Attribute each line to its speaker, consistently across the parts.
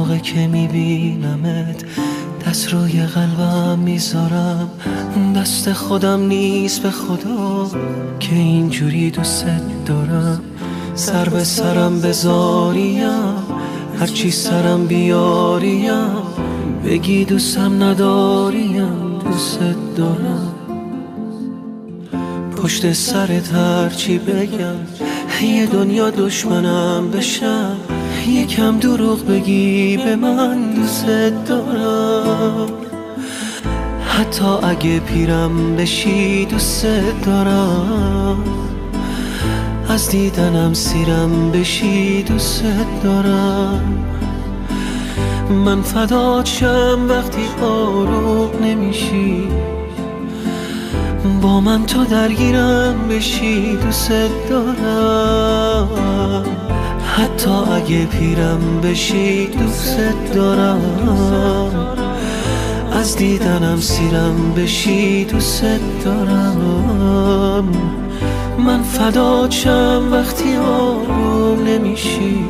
Speaker 1: موقع که میبینمت دست روی قلبم میذارم، دست خودم نیست به خدا که اینجوری دوست دارم. سر به سرم بذاریم، هرچی سرم بیاریم، بگی دوستم نداریم، دوست دارم. پشت سرت هرچی بگم، یه دنیا دشمنم بشم، یکم دروغ بگی به من دوست دارم. حتی اگه پیرم بشی دوست دارم، از دیدنم سیرم بشی دوست دارم. من فدات شم وقتی آروم نمیشی، با من تو درگیرم بشی دوست دارم. حتی اگه پیرم بشی دوست دارم، از دیدنم سیرم بشی دوست دارم. من فدات شم وقتی آروم نمیشی،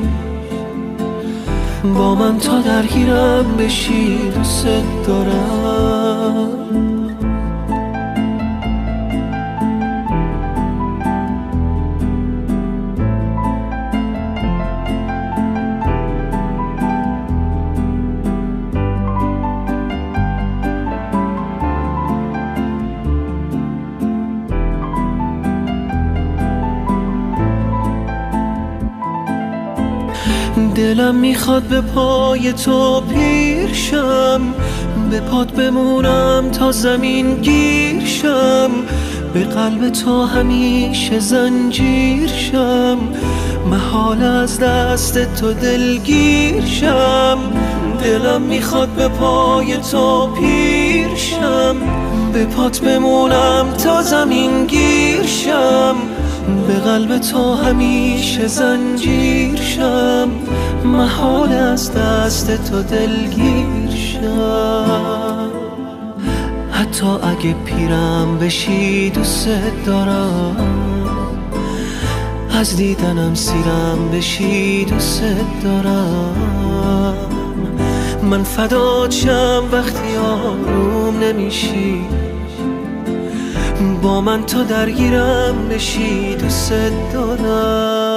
Speaker 1: با من تو درگیرم بشی دوست دارم. دلم میخواد به پای تو پیر شم، به پات بمونم تا زمین گیر شم، به قلب تو همیشه زنجیر شم، محال از دست تو دلگیر شم. دلم میخواد به پای تو پیر شم، به پات بمونم تا زمین گیر شم، به قلب تو همیشه زنجیر شم، محال از دست تو دلگیر شم. حتی اگه پیرم بشی دوست دارم، از دیدنم سیرم بشی دوست دارم. من فدات شم وقتی آروم نمیشی، با من تو درگیرم بشی دوست دارم.